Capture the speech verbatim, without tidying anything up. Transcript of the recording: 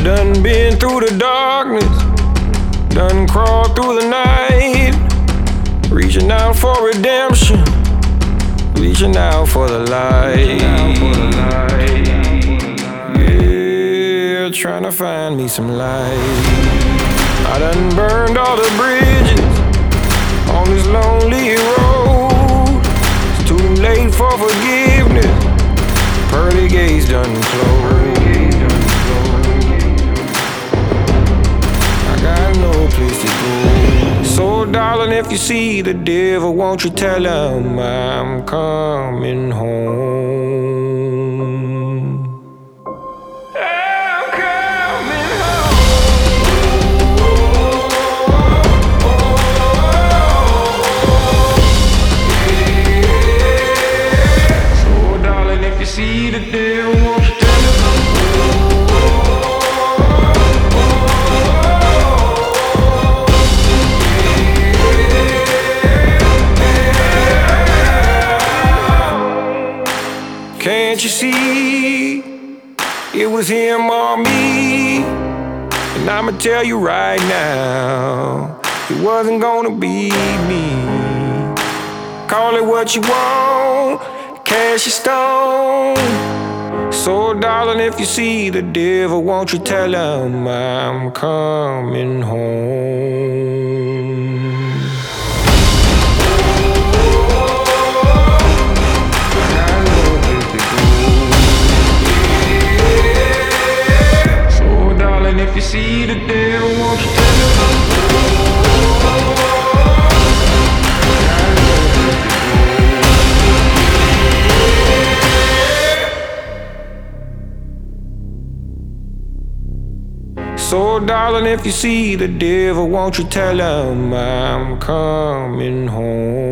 Done been through the darkness, done crawled through the night, reaching out for redemption, reaching out for the light. Yeah, trying to find me some light. I done burned all the bridges on this lonely road. It's too late for forgiveness, pearly gates done closed. I got no place to go. So darling, if you see the devil, won't you tell him I'm coming home? See the devil, won't you tell him? Can't you see it was him or me? And I'ma tell you right now, it wasn't gonna be me. Call it what you want, cash your stone. So darling, if you see the devil, won't you tell him I'm coming home? So darling, if you see the devil, won't you tell him? So darling, if you see the devil, won't you tell him I'm coming home?